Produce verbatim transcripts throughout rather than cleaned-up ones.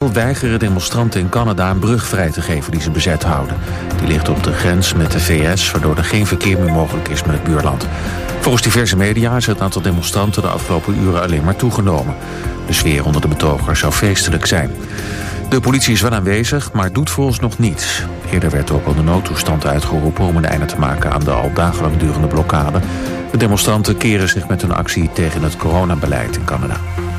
Momenteel weigeren demonstranten in Canada een brug vrij te geven die ze bezet houden. Die ligt op de grens met de V S, waardoor er geen verkeer meer mogelijk is met het buurland. Volgens diverse media is het aantal demonstranten de afgelopen uren alleen maar toegenomen. De sfeer onder de betogers zou feestelijk zijn. De politie is wel aanwezig, maar doet vooralsnog niets. Eerder werd ook al de noodtoestand uitgeroepen om een einde te maken aan de al dagenlang durende blokkade. De demonstranten keren zich met hun actie tegen het coronabeleid in Canada.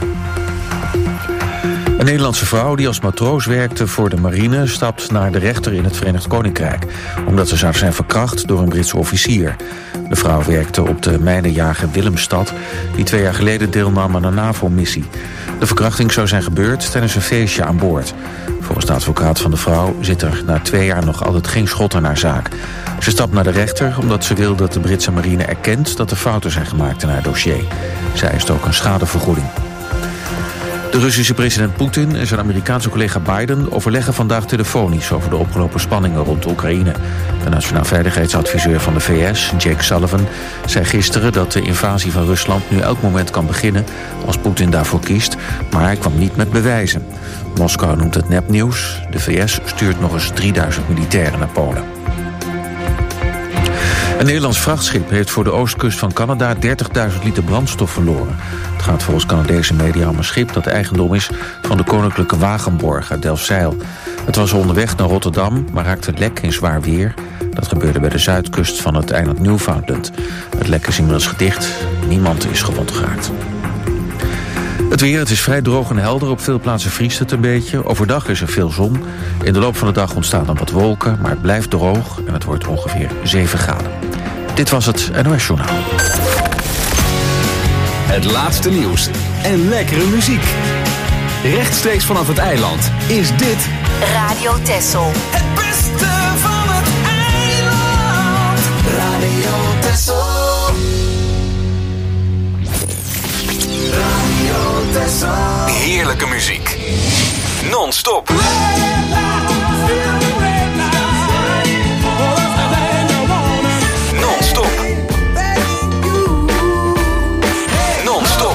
Een Nederlandse vrouw die als matroos werkte voor de marine stapt naar de rechter in het Verenigd Koninkrijk, omdat ze zou zijn verkracht door een Britse officier. De vrouw werkte op de mijnenjager Willemstad, die twee jaar geleden deelnam aan een NAVO-missie. De verkrachting zou zijn gebeurd tijdens een feestje aan boord. Volgens de advocaat van de vrouw zit er na twee jaar nog altijd geen schot aan haar zaak. Ze stapt naar de rechter omdat ze wil dat de Britse marine erkent dat er fouten zijn gemaakt in haar dossier. Zij eist ook een schadevergoeding. De Russische president Poetin en zijn Amerikaanse collega Biden overleggen vandaag telefonisch over de opgelopen spanningen rond Oekraïne. De nationaal veiligheidsadviseur van de V S, Jake Sullivan, zei gisteren dat de invasie van Rusland nu elk moment kan beginnen als Poetin daarvoor kiest, maar hij kwam niet met bewijzen. Moskou noemt het nepnieuws. De V S stuurt nog eens drieduizend militairen naar Polen. Een Nederlands vrachtschip heeft voor de oostkust van Canada dertigduizend liter brandstof verloren. Het gaat volgens Canadese media om een schip dat eigendom is van de Koninklijke Wagenborg uit Delfzijl. Het was onderweg naar Rotterdam, maar raakte lek in zwaar weer. Dat gebeurde bij de zuidkust van het eiland Newfoundland. Het lek is inmiddels gedicht. Niemand is gewond geraakt. Het weer, het is vrij droog en helder. Op veel plaatsen vriest het een beetje. Overdag is er veel zon. In de loop van de dag ontstaan dan wat wolken, maar het blijft droog en het wordt ongeveer zeven graden. Dit was het N O S Journaal. Het laatste nieuws en lekkere muziek. Rechtstreeks vanaf het eiland is dit Radio Texel. Het beste van het eiland. Radio Texel. Radio Texel. heerlijke muziek. Non-stop. Non-stop. Non-stop.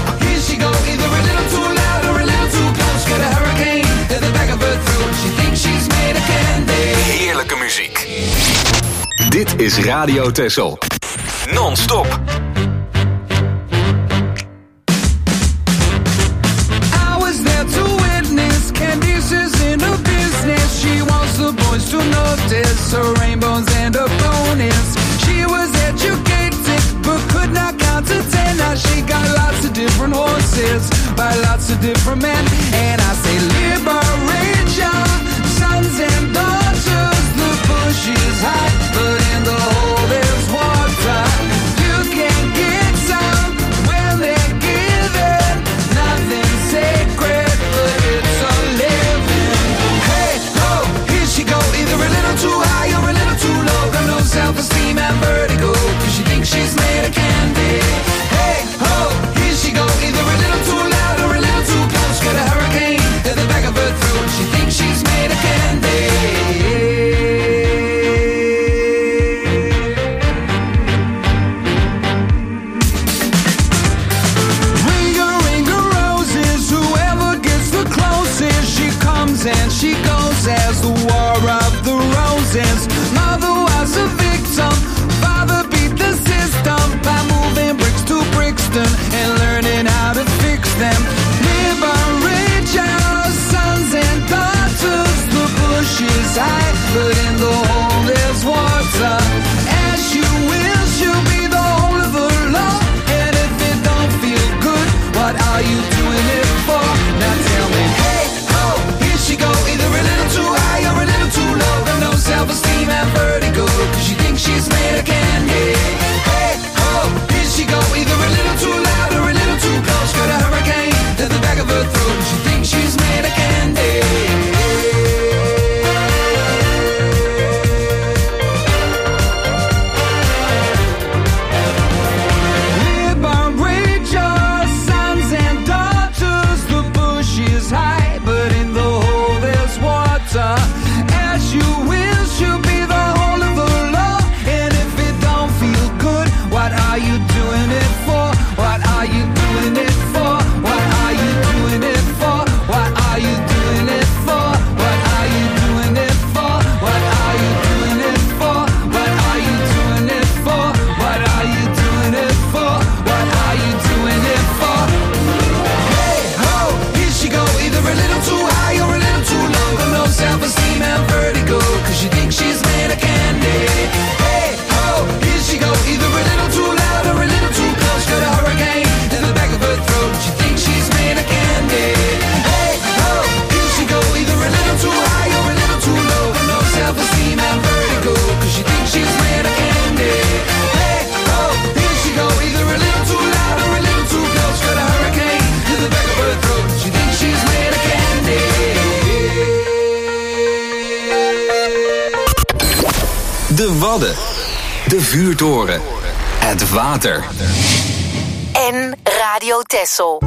Heerlijke muziek. Dit is Radio Texel. Non-stop. To notice her rainbows and her bonus. She was educated but could not count to ten. Now she got lots of different horses by lots of different men. And I say liberate your sons and daughters. The bush is hot but in the hole there's water. You can get some when they're given. Nothing sacred but it's a living. Hey ho, here she go. Either a little too high or a little too low. Got no self-esteem and vertigo, cause she thinks she's made of candy. Hey ho, here she go. Either a little too loud or a little too close. Got a hurricane in the back of her throat. She thinks she's made of candy. Ring a ring of roses. Whoever gets the closest, she comes and she goes as the war of the roses. Mother was a victim, father beat the system by moving bricks to Brixton and learning how to fix them. Liberate your sons and daughters. The bush is high, but in the hole there's water. As you wish, you'll be the whole of the law. And if it don't feel good, what are you doing it for? Now tell me, hey ho, here she go. Either De Wadden. De vuurtoren. Het water. En Radio Texel.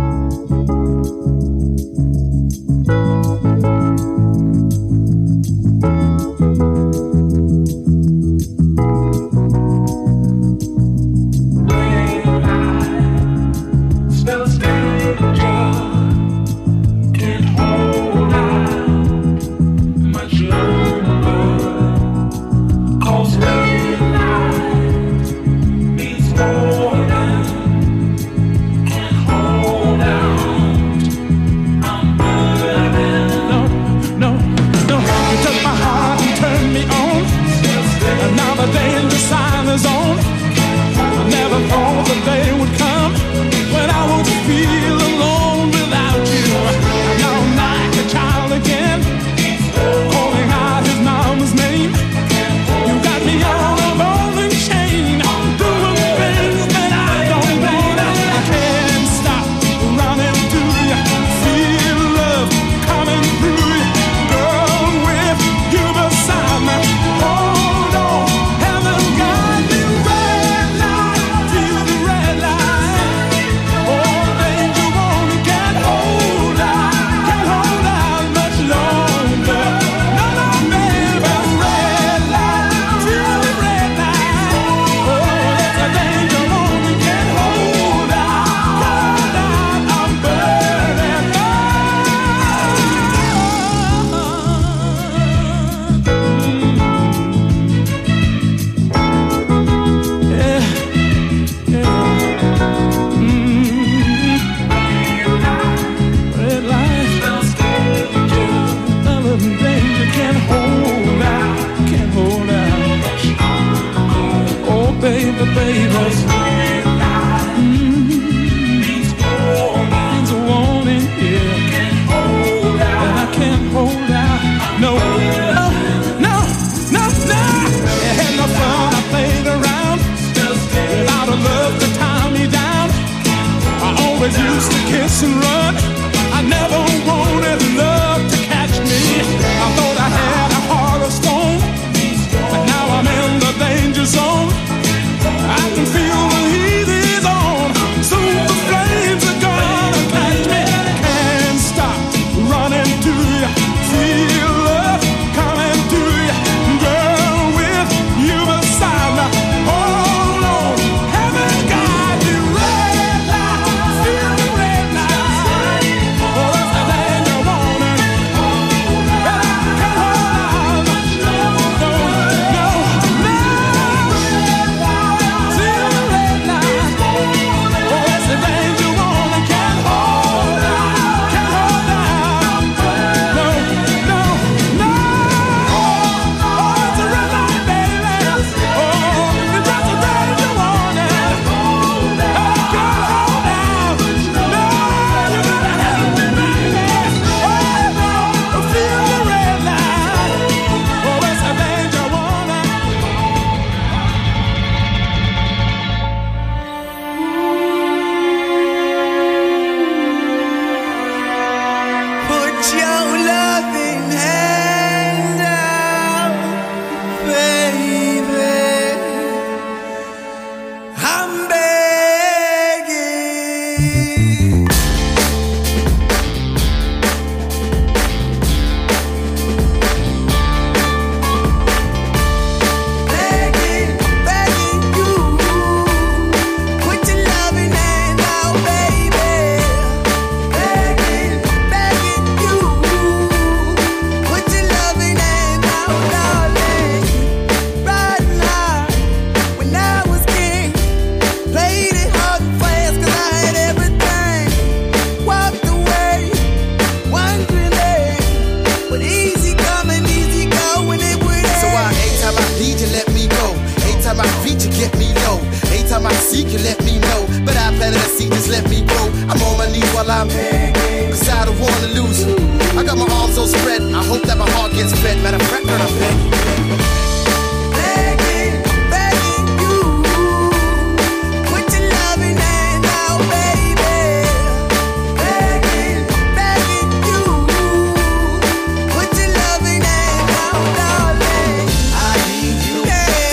Yeah.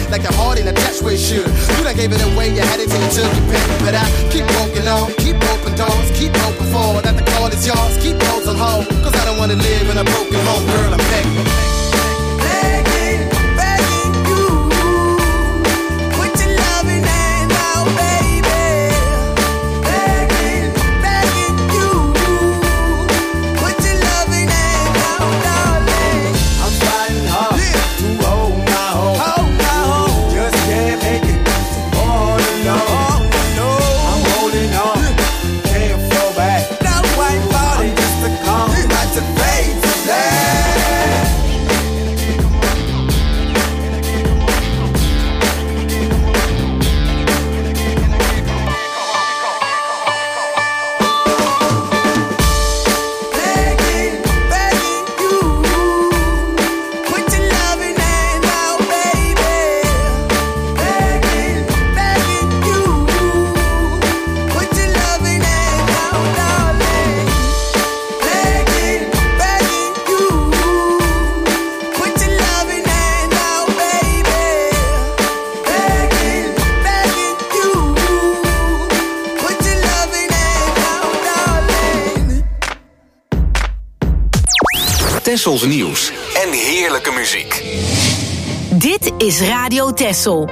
like your heart ain't attached where it should. You done gave it away, you had it till you took your pick. But I keep walking on, keep open doors, keep open for that the call is yours, keep those on hold. Cause I don't wanna live in a broken home, girl, I'm begging. Begging, begging you, put your loving hand out, baby. Begging, begging you, put your loving hand out, darling. I'm fighting hard to hold my home, hold my home. Just can't make it all alone. No, I'm holding on, can't fall back. No white body, just to come back to face to black. Begging, begging you, put your loving hand out, baby. Begging, begging you, put your loving hand out, darling. Begging, begging you, put your loving hand out, baby. Begging, begging you, put your loving hand out, darling. Tessels nieuws en heerlijke muziek. Dit is Radio Tessel.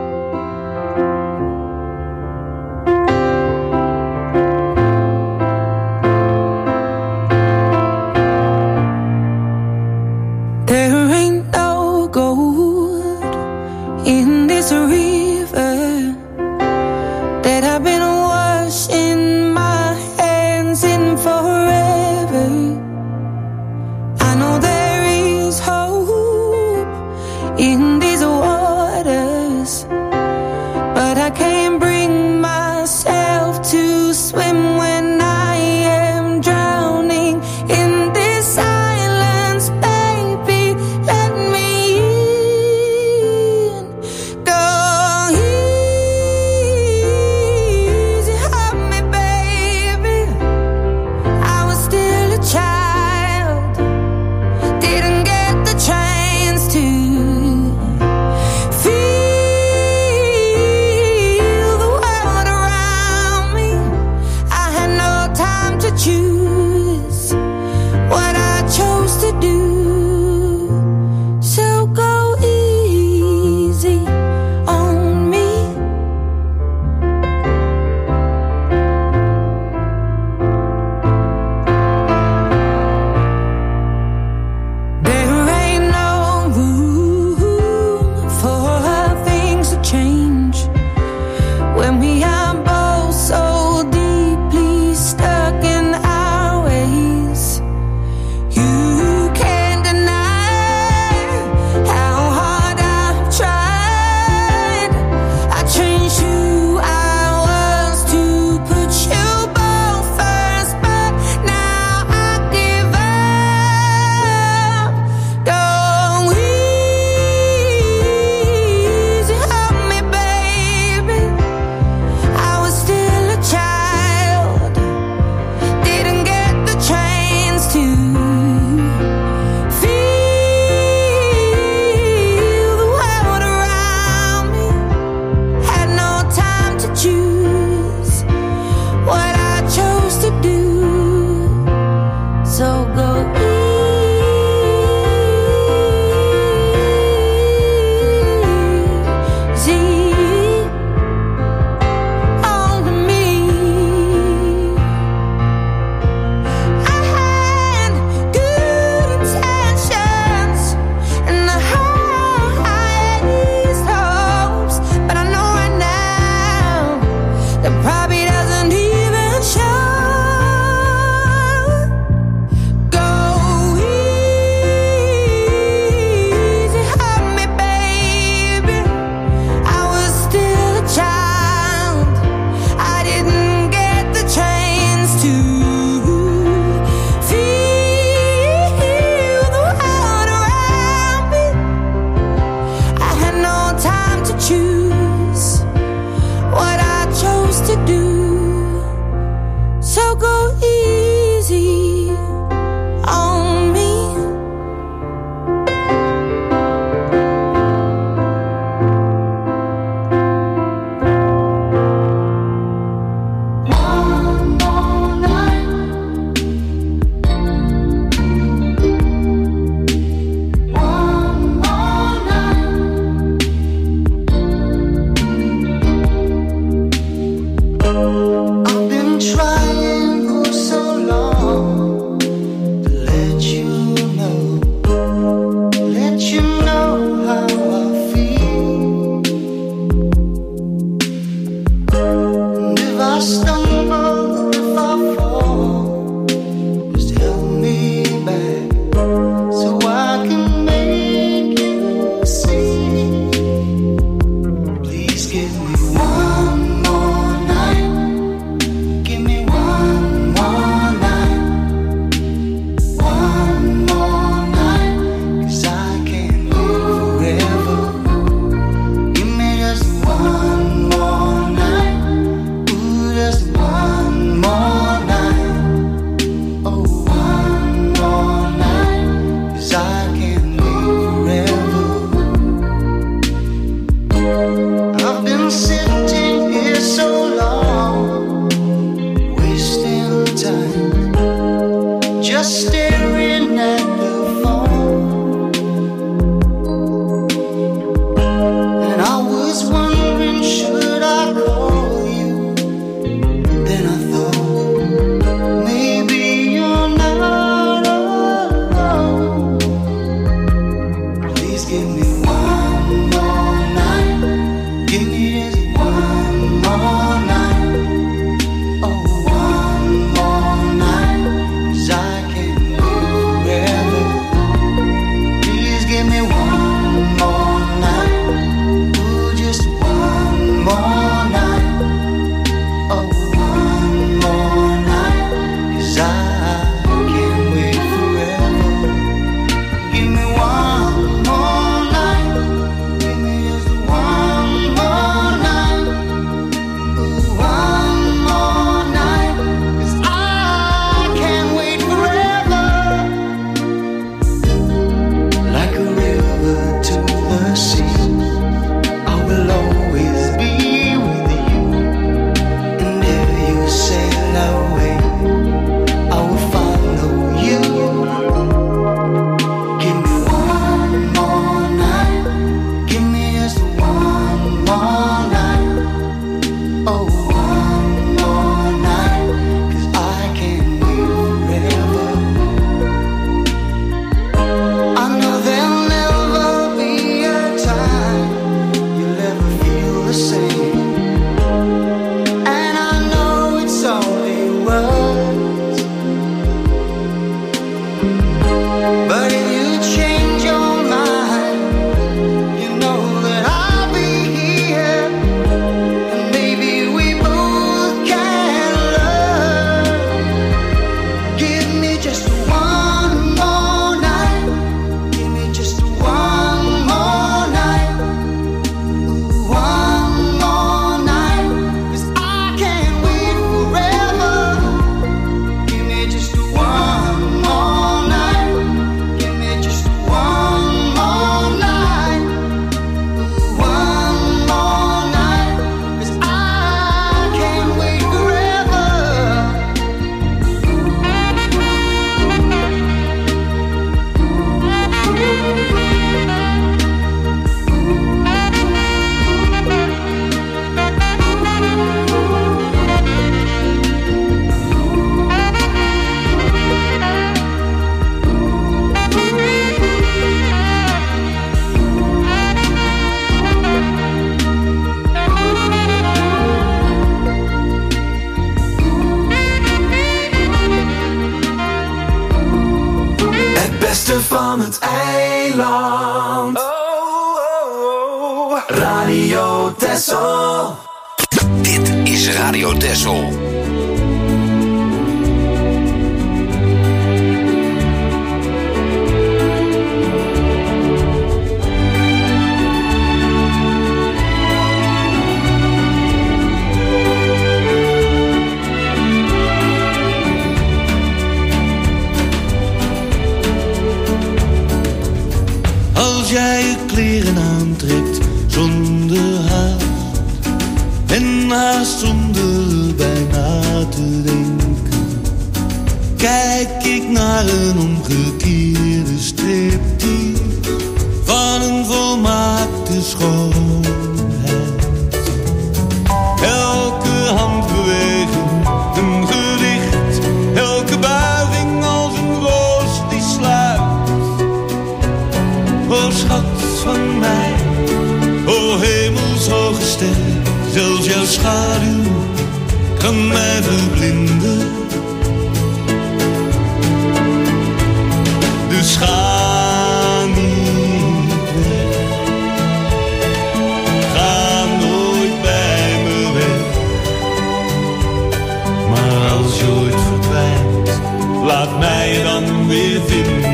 There ain't no gold in this river that I've been washing my hands in forever. I know there is hope in these waters, but I can't bring myself to swim when I am drowning in this silence. Baby, let me in. Go van het eiland. Oh, oh, oh. Radio Texel. Dit is Radio Texel. Als jij je kleren aantrekt zonder haast en haast zonder bij na te denken, kijk ik naar een omgekeerde striptease van een volmaakte schoonheid. Elke handbeweging een gedicht, elke buiging als een roos die sluit. O schat van mij, o hemelshoge ster, zelfs jouw schaduw kan mij verblinden. Dus ga niet weg, ga nooit bij me weg. Maar als je ooit verdwijnt, laat mij dan weer vinden.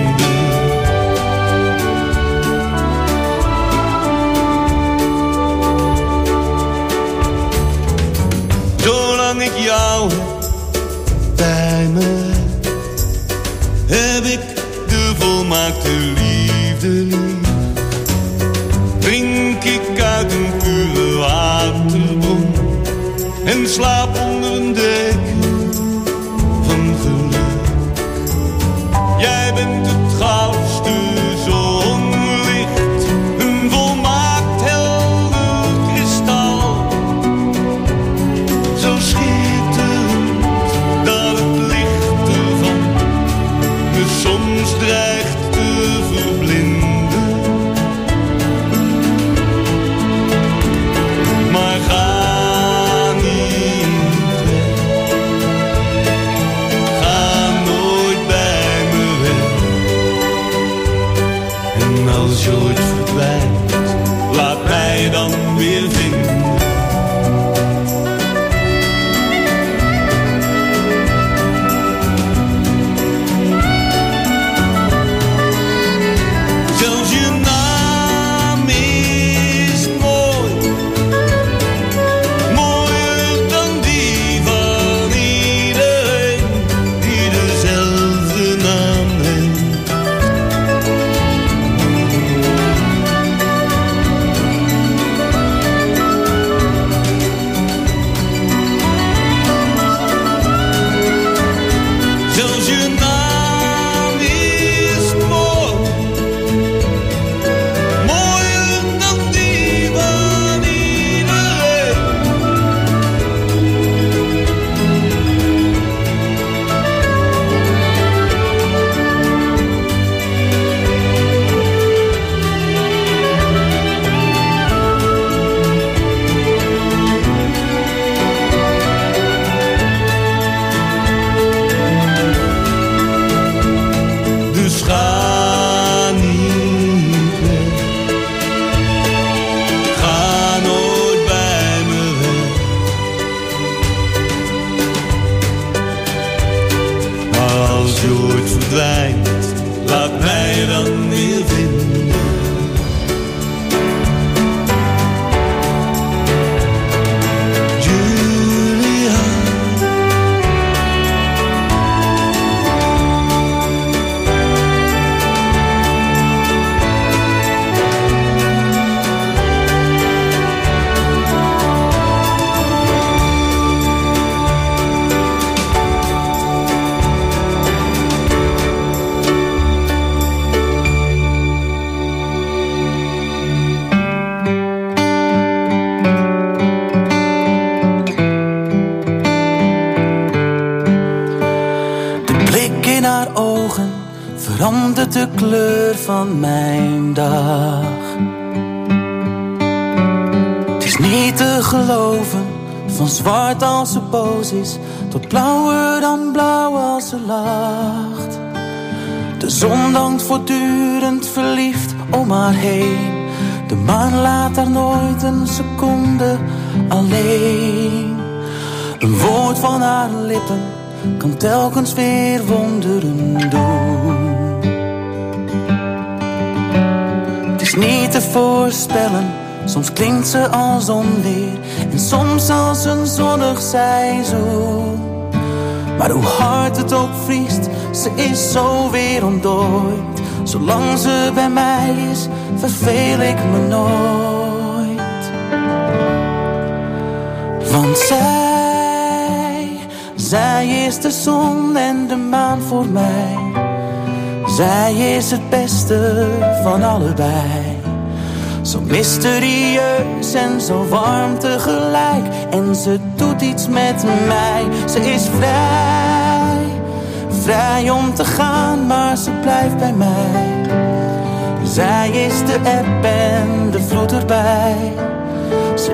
Zolang ik jou bij me heb, ik de volmaakte liefde lief. Drink ik uit een pure waterbron en slaap onder een deken van geluk. Jij bent het goudste zonlicht, een volmaakt helder kristal. Zo schitterend dat het licht ervan me soms dreigt te verblinden. Maar ga niet weg, ga nooit bij me weg. En als je ooit verdwijnt, laat mij dan weer vinden. Zelfs je naam is mooi, mooier dan die van iedereen die dezelfde naam heeft. Zelfs je naam is mooi, mooier dan die van iedereen. Dus ga niet weg, ga nooit bij me weg. Maar als je ooit verdwijnt, laat mij dan weer vinden. Julia, De blik in haar ogen verandert de kleur van mijn dag. Het is niet te geloven, van zwart als ze boos is, tot blauwer dan blauw als ze lacht. De zon dankt voortdurend verliefd om haar heen. De maan laat haar nooit een seconde alleen. Een woord van haar lippen kan telkens weer wonderen doen. Het is niet te voorspellen, soms klinkt ze als onweer en soms als een zonnig seizoen. Maar hoe hard het ook vriest, ze is zo weer ontdooid. Zolang ze bij mij is, verveel ik me nooit. Want zij, zij is de zon en de maan voor mij. Zij is het beste van allebei. Zo mysterieus en zo warm tegelijk. En ze doet iets met mij. Ze is vrij, vrij om te gaan, maar ze blijft bij mij. Zij is de eb en de vloed erbij. Ze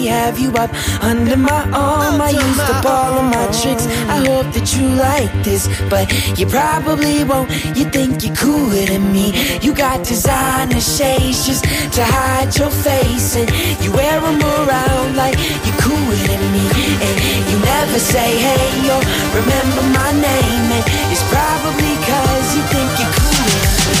already have you up under my arm. I used up all of my tricks. I hope that you like this, but you probably won't. You think you're cooler than me. You got designer shades just to hide your face, and you wear them around like you're cooler than me. And you never say hey or remember my name, and it's probably cause you think you're cooler than me.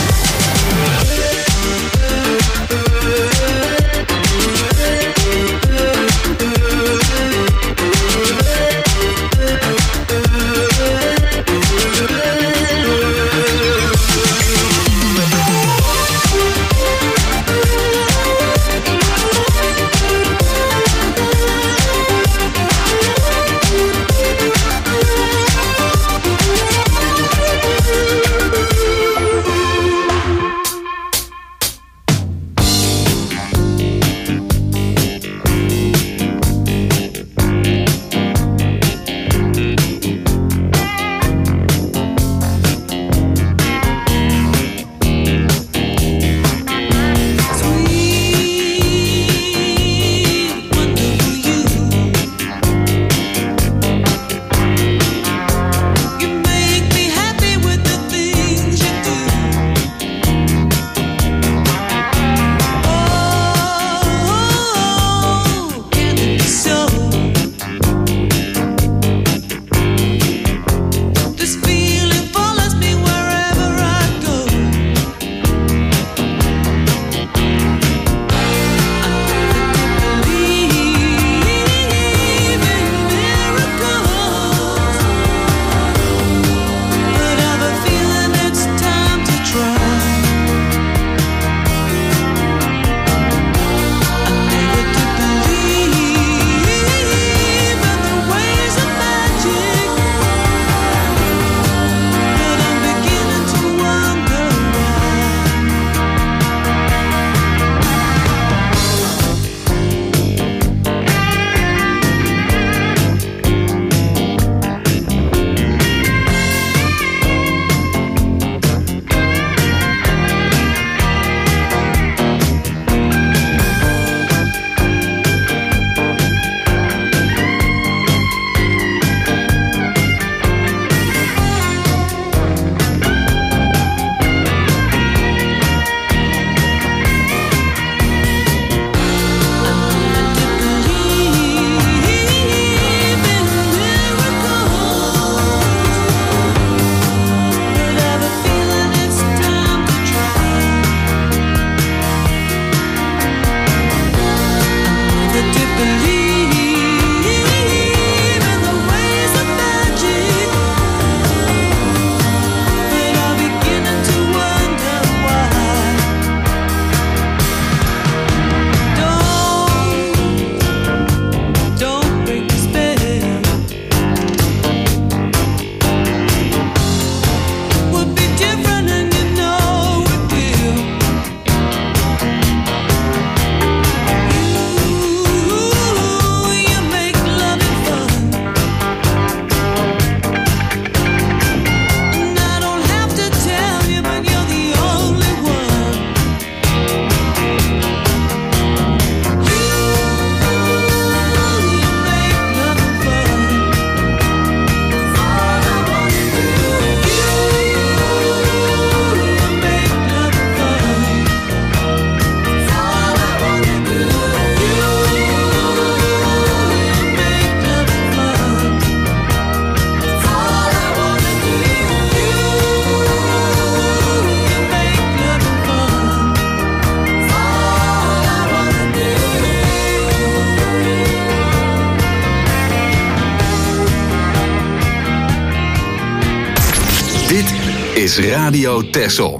is Radio Texel.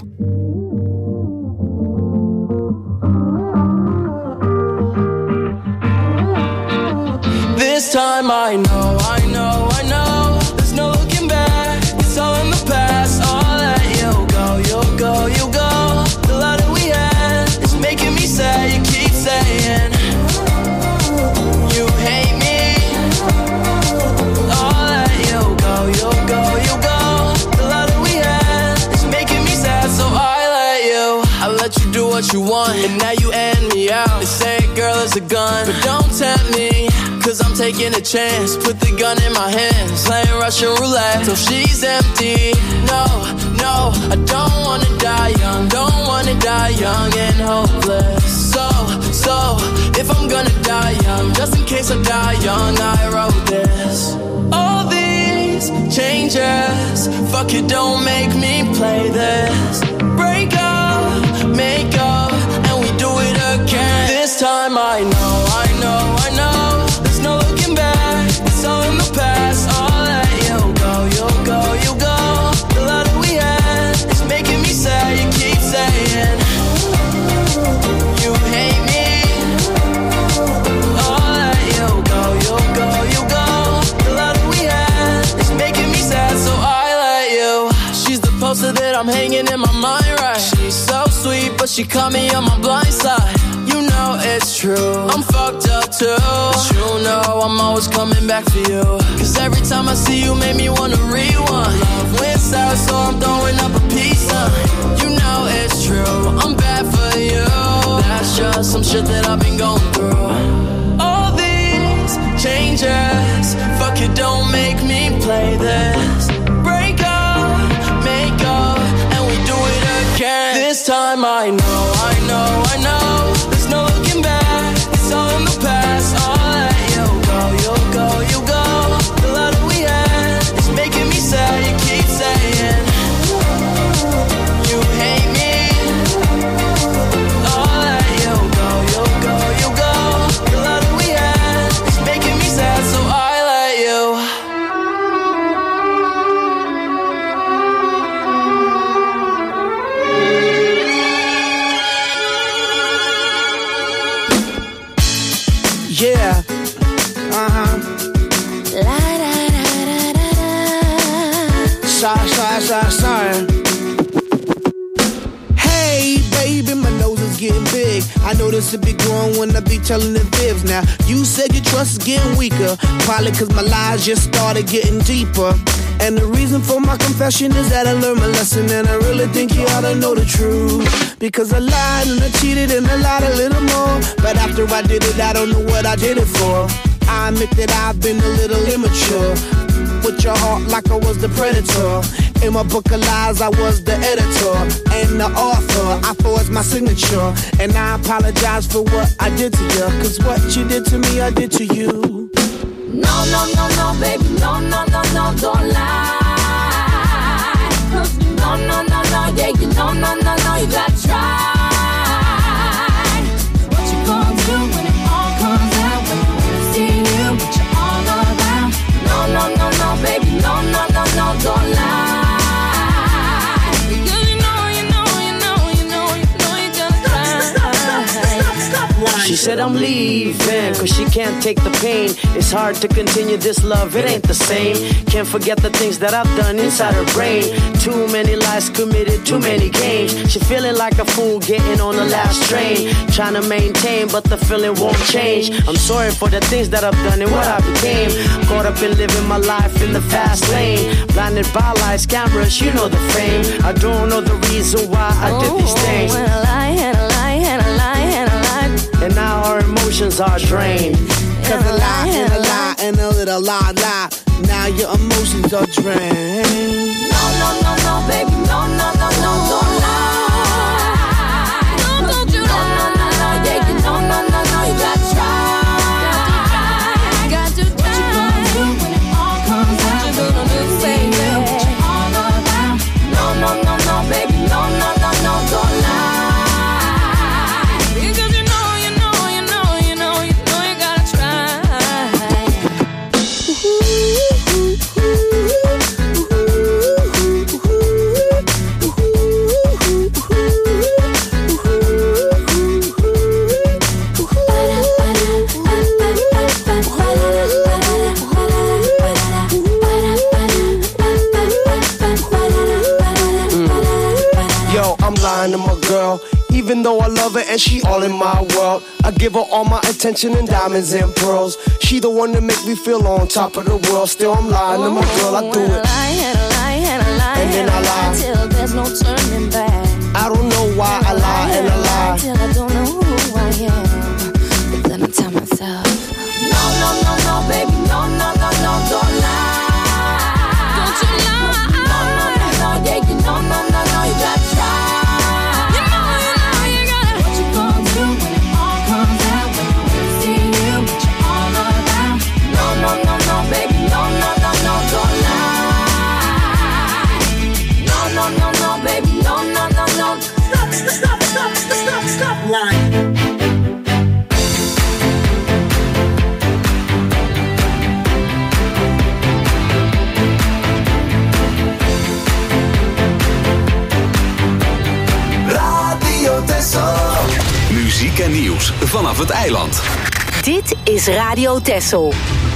This time I know, I know, I know. There's no looking back. It's all in the past. I'll let you go, you'll go, you'll go. The love that we had is making me sad. You keep saying you hate me. I'll let you go, you'll go, you'll go. The love that we had is making me sad, so I let you. I let you do what you want, and now you end me out. They say a girl is a gun, but don't tempt me. taking a chance. Put the gun in my hands, playing Russian roulette till she's empty. No, no, I don't wanna die young. Don't wanna die young and hopeless. So, so, if I'm gonna die young, just in case I die young, I wrote this. All these changes, fuck it, don't make me play this. Break up, make up, and we do it again. This time I know, I know, I know, there's no looking back, it's all in the past. I'll let you go, you'll go, you go. The love that we had is making me sad, you keep saying you hate me. I'll let you go, you'll go, you go. The love that we had is making me sad, so I let you. She's the poster that I'm hanging in my mind, right? She's so sweet, but she caught me on my blind side. You know it's true, I'm fucked up too. But you know I'm always coming back for you. Cause every time I see you make me wanna rewind. Love went south, so I'm throwing up a peace sign. You know it's true, I'm bad for you. That's just some shit that I've been going through. All these changes, fuck it, don't make me play this. Break up, make up, and we do it again. This time I know, I know, I know, there's no looking back, it's all in the past. I'll let you go, you'll go, you go. The love that we had is making me sad, you keep saying you hate me. I'll let you go, you'll go, you go. The love that we had is making me sad, so I let you. Yeah, uh-huh. La da da da da da. Sorry, sorry, sorry, sorry. Hey, baby, my nose is getting big. I know this will be growing when I be telling the fibs. Now, you said your trust is getting weaker. Probably cause my lies just started getting deeper. And the reason for my confession is that I learned my lesson. And I really think you ought to know the truth. Because I lied and I cheated and I lied a little more. But after I did it, I don't know what I did it for. I admit that I've been a little immature. With your heart like I was the predator. In my book of lies, I was the editor and the author. I forged my signature. And I apologize for what I did to you. Cause what you did to me, I did to you. No, no, no, no, baby, no, no, no, no, don't lie. No, no, no, no, yeah, you no, no, no, no, you gotta try. What you gonna do when it all comes out? When you see you, but you're all around. No, no, no, no, baby, no, no, no, no, don't lie. Because you know, you know, you know, you know, you know you gotta try. She said I'm leaving, cause she can't take the pain. It's hard to continue this love, it ain't the same. Can't forget the things that I've done inside her brain. Too many lies committed, too many games. She feeling like a fool getting on the last train. Trying to maintain, but the feeling won't change. I'm sorry for the things that I've done and what I became. Caught up in living my life in the fast lane. Blinded by lights, cameras, you know the fame. I don't know the reason why I did these things. And a lie, and a lie, and a lie, and a lie. And now our emotions are drained. Cause a lie and a lie and a little lie, lie. Now your emotions are drained. No, no, no, no, baby, no, no, no, no, don't lie. No, don't you lie. No, no, no, no, yeah, you no, no, no, no, you gotta try. Got to try. What you gonna do when it all comes out? What you gonna do, say you, but you're all around. No, no, no, no, baby, no, no, no, no, don't lie. To my girl, even though I love her and she all in my world. I give her all my attention and diamonds and pearls. She the one that make me feel on top of the world. Still I'm lying to my girl, I do it. And a lie, and a lie, and a lie, and then I lie till there's no turning back. I don't know why I lie and I lie till I don't know who I am. But then I tell myself, no, no, no, no, baby. muziek en nieuws vanaf het eiland. Dit is Radio Texel.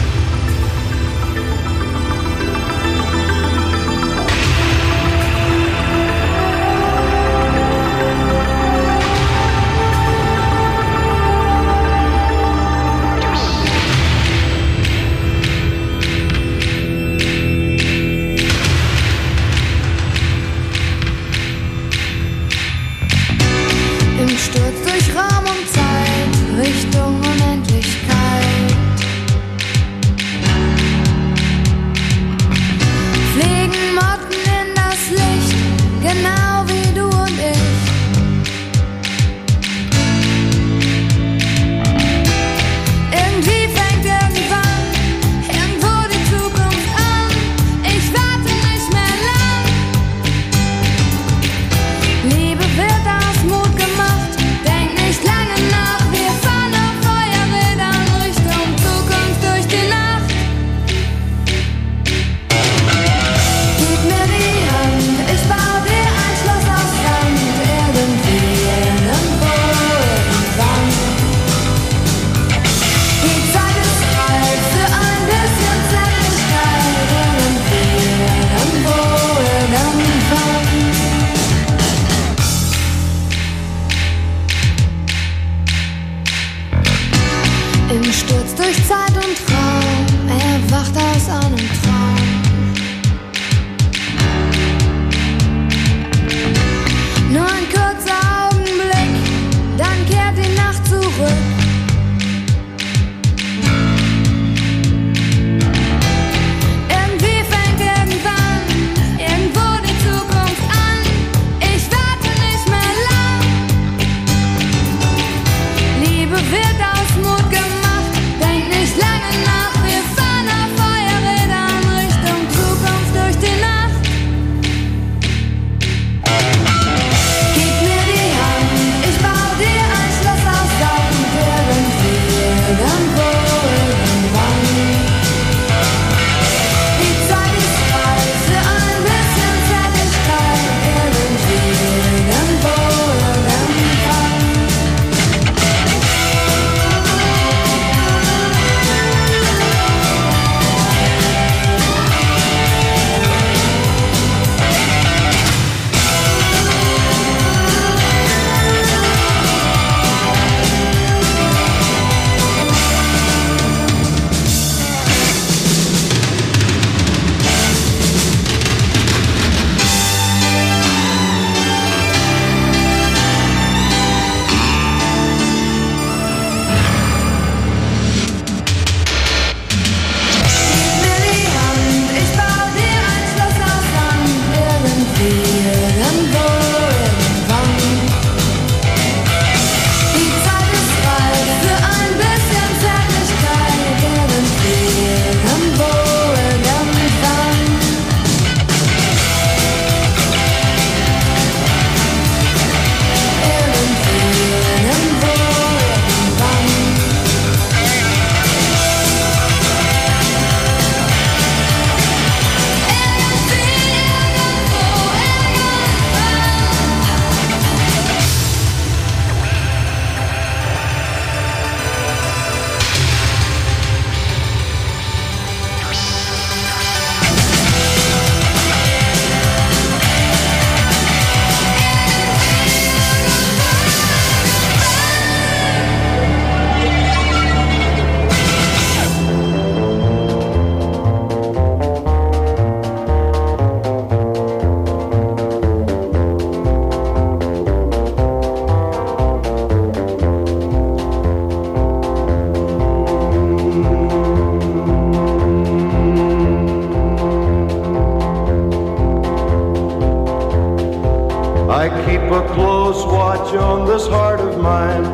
I keep a close watch on this heart of mine.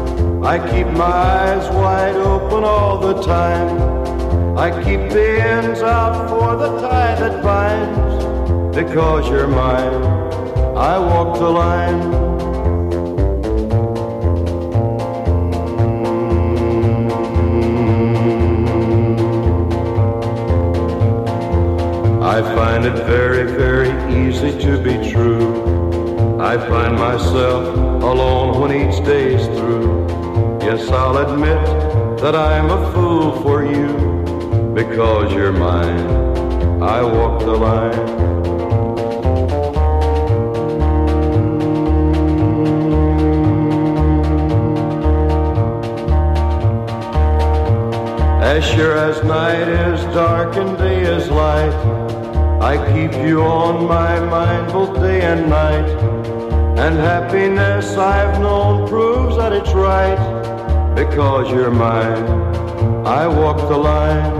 I keep my eyes wide open all the time. I keep the ends out for the tie that binds. Because you're mine, I walk the line. I find it very, very easy to be true. I find myself alone when each day's through. Yes, I'll admit that I'm a fool for you. Because you're mine, I walk the line. As sure as night is dark and day is light, I keep you on my mind both day and night. And happiness I've known proves that it's right. Because you're mine, I walk the line.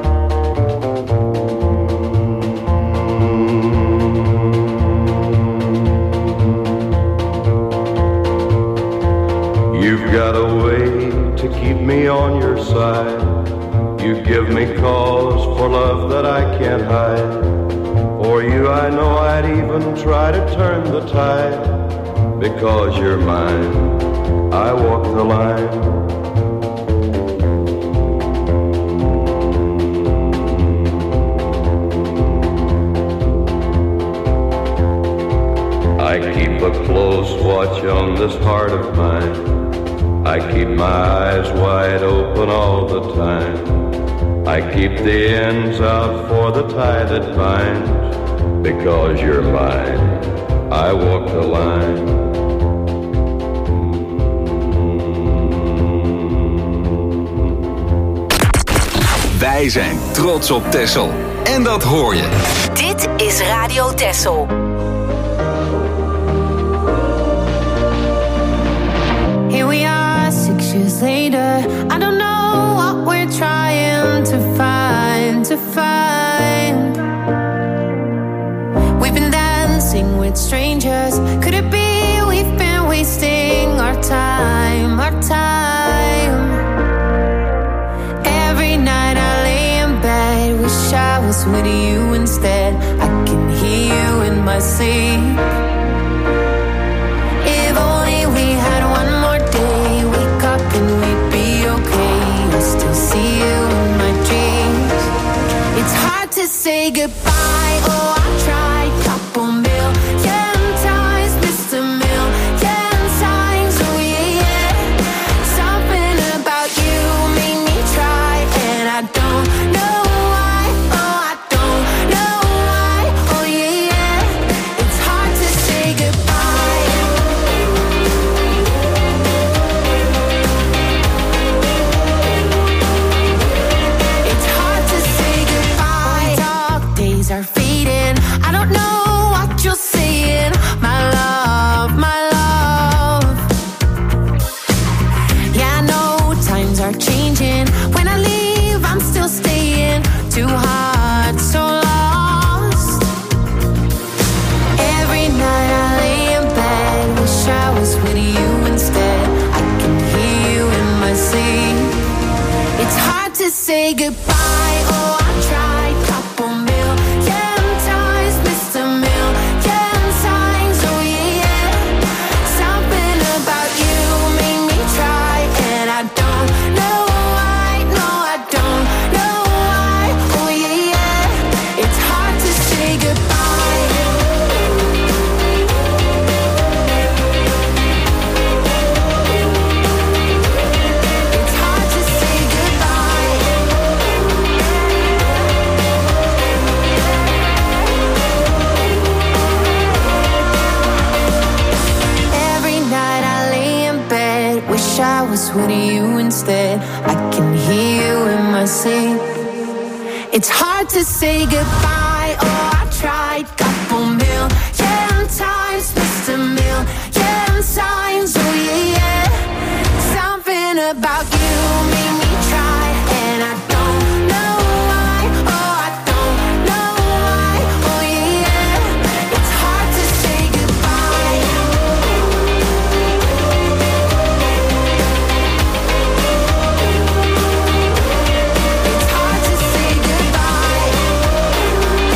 You've got a way to keep me on your side. You give me cause for love that I can't hide. For you I know I'd even try to turn the tide. Because you're mine, I walk the line. I keep a close watch on this heart of mine. I keep my eyes wide open all the time. I keep the ends out for the tie that binds. Because you're mine, I walk the line. Wij zijn trots op Texel. En dat hoor je. Dit is Radio Texel. Here we are, six years later. I don't know what we're trying to find, to find. We've been dancing with strangers. Could it be we've been wasting our time, our time? Every night I lay in bed, wish I was with you instead. I can hear you in my sleep. If only we had one more day, wake up and we'd be okay. I still see you in my dreams. It's hard to say goodbye. Oh, I tried, couple million times, missed a million times. Oh yeah, yeah. Something about you made me try, and I don't know why. Oh, I don't know why. Oh yeah, yeah. It's hard to say goodbye. It's hard to say goodbye. Dark days are fading. I don't know what you're saying. My love, my love. Yeah, I know times are changing. When I leave, I'm still staying. Too hard, so lost. Every night I lay in bed, wish I was with you instead. I can hear you in my sleep. It's hard to say goodbye. Oh, I tried, couple million times, missed a million times. Oh yeah, yeah. Something about you made me try, and I don't know why. No, I don't know why. Oh yeah, yeah. It's hard to say goodbye. It's hard to say goodbye. Every night I lay in bed, wish I was with you instead. I can hear you in my sleep. It's hard to say goodbye. Oh, I tried, couple million times, missed a million times. Oh yeah, yeah. Something about you made me try, and I don't know why. Oh, I don't know why. Oh yeah, yeah. It's hard to say goodbye. It's hard to say goodbye.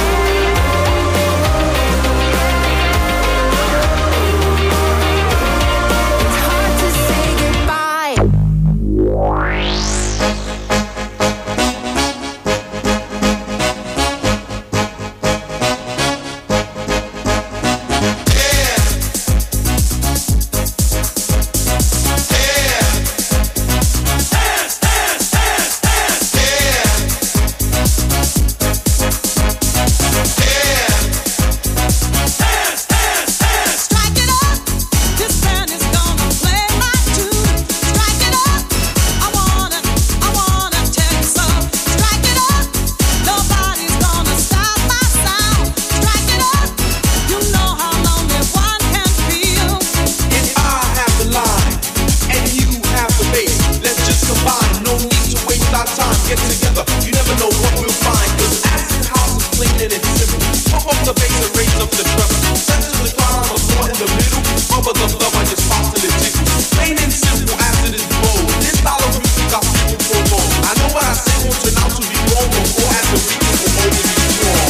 Pump up the bass and raise up the treble. Step to the ground or floor in the middle. Rubber the love on your spot till it jiggles. Plain and simple as it is bold. This style of music got people for more. I know what I say won't turn out to be wrong, but go at the beat will always be strong.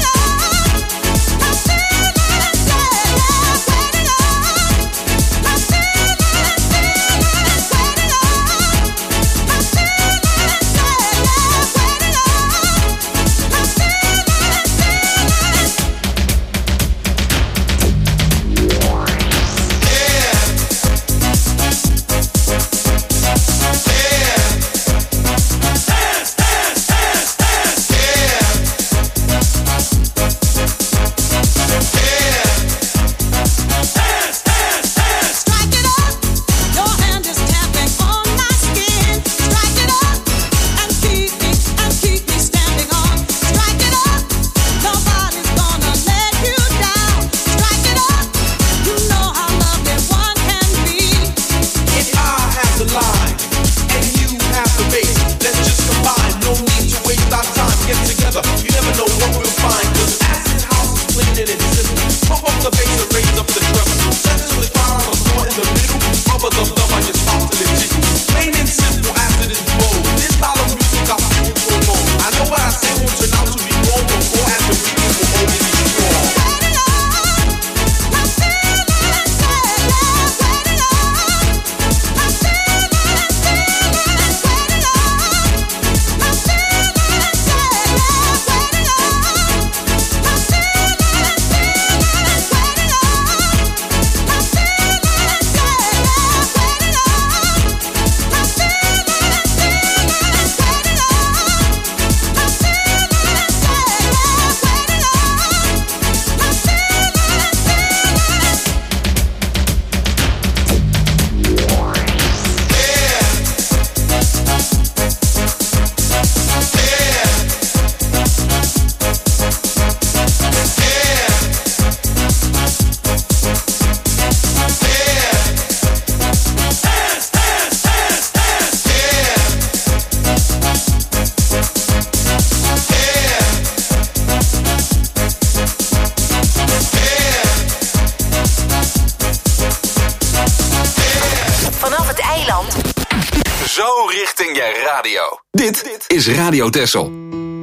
Zo richting je radio. Dit is Radio Texel.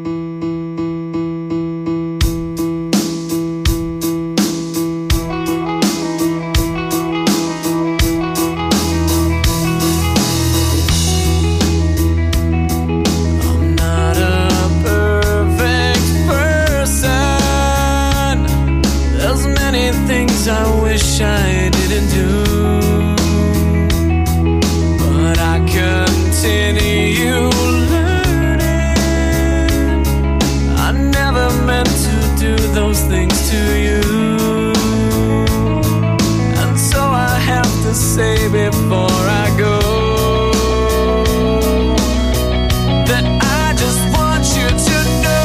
I wish I didn't do, but I continue learning. I never meant to do those things to you, and so I have to say before I go that I just want you to know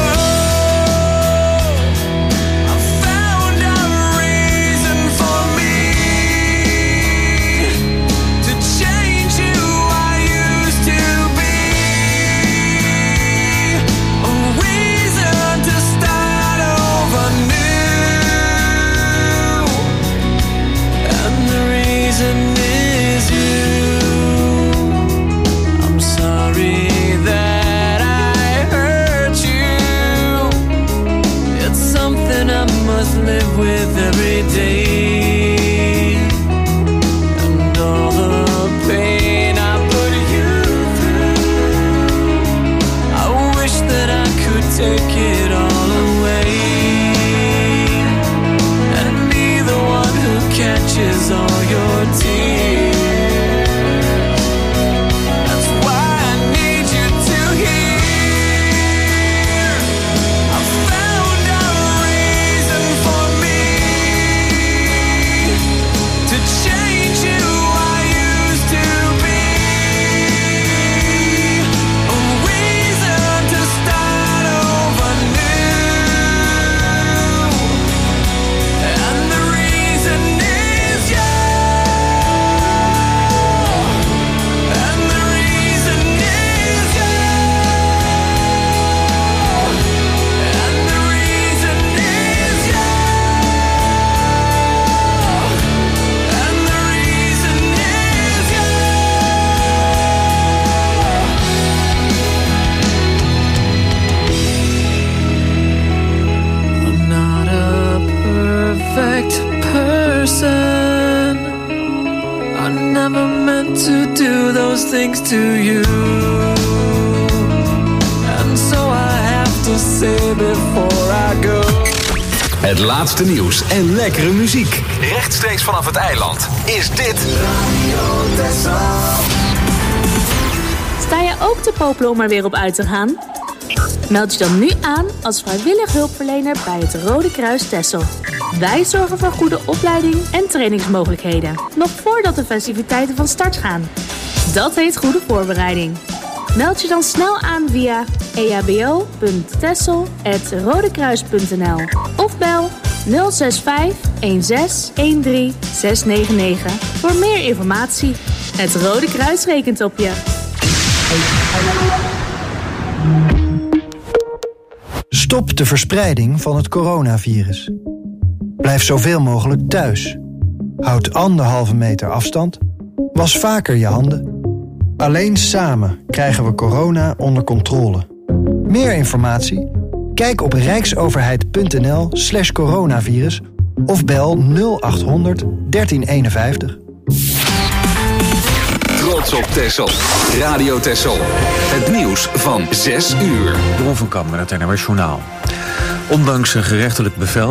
live with every day, and all the pain I put you through, I wish that I could take it all away and be the one who catches all your tears. That's why I need you to hear I found a reason for me those things to you. And so I have to say before I go. Het laatste nieuws en lekkere muziek. Rechtstreeks vanaf het eiland is dit Radio Texel. Sta je ook te popelen om er weer op uit te gaan? Meld je dan nu aan als vrijwillig hulpverlener bij het Rode Kruis Texel. Wij zorgen voor goede opleiding en trainingsmogelijkheden, nog voordat de festiviteiten van start gaan. Dat heet goede voorbereiding. Meld je dan snel aan via e h b o punt texel apenstaartje rodekruis punt n l of bel nul zes vijf een zes een drie zes negen negen voor meer informatie. Het Rode Kruis rekent op je. Stop de verspreiding van het coronavirus. Blijf zoveel mogelijk thuis. Houd anderhalve meter afstand. Was vaker je handen. Alleen samen krijgen we corona onder controle. Meer informatie? Kijk op rijksoverheid.nl slash coronavirus of bel nul achthonderd dertien eenenvijftig. Trots op Texel. Radio Texel. Het nieuws van zes uur. Ron van Kam met het N O S Journaal. Ondanks een gerechtelijk bevel